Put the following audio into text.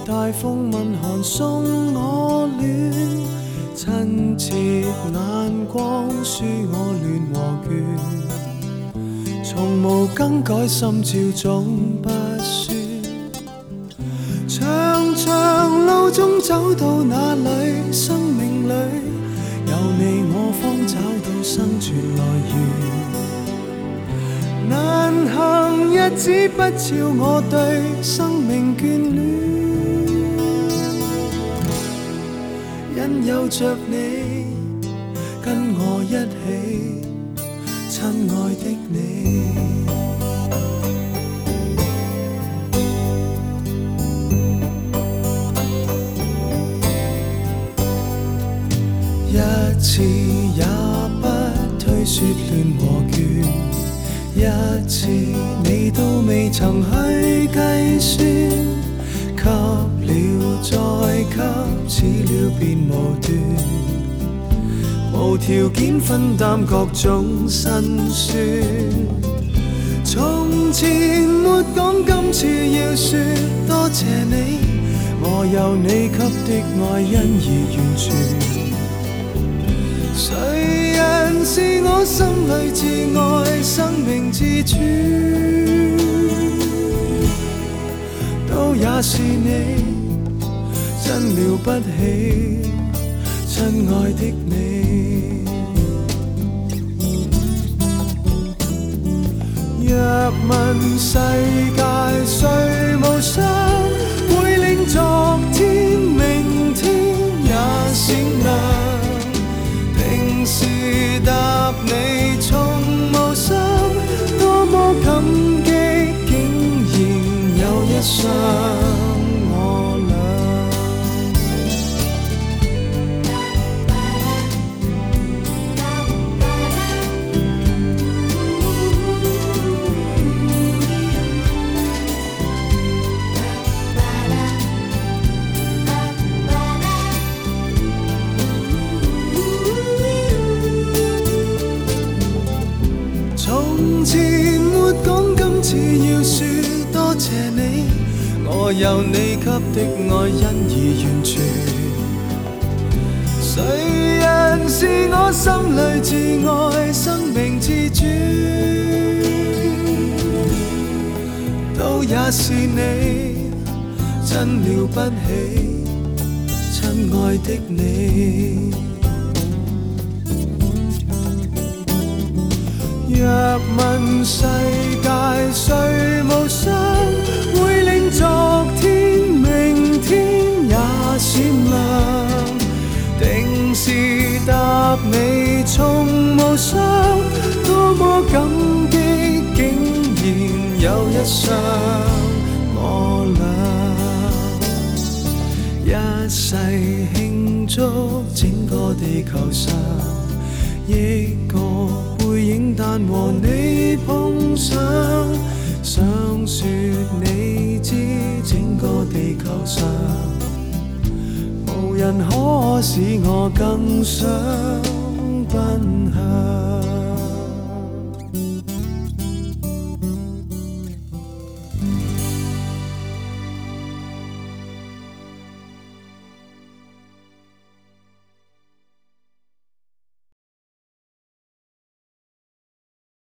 大风吻寒送我暖，亲切眼光舒我乱和倦，從無更改心照總不輸。長長路中走到哪裏，生命裏有你我方找到生存來源。難行日子不照我對生命眷戀，因有着你跟我一起，親愛的你。一次也不推說亂和倦，一次你都未曾去計算，給了再給，似了便無斷，無條件分擔各種辛酸。從前沒講，今次要說多謝你，我有你給的愛因而完全。誰人是我心裏至愛生命之主，都也是你，真了不起，親愛的你。若問世界誰無雙，會令昨天明天也閃亮。定是答你從無心，多麼感激，竟然有一雙我倆。從前沒講，今次要說多謝你，我有你給的愛因而完全。誰人是我心裏至愛生命之主，都也是你，真了不起，親愛的你。若問世界誰無雙，會令昨天明天也閃亮。定是答你從無雙，多麼感激，竟然有一雙我倆。一世慶祝整個地球上億個背影，但和你碰上，想說你知整個地球上無人可使我更想。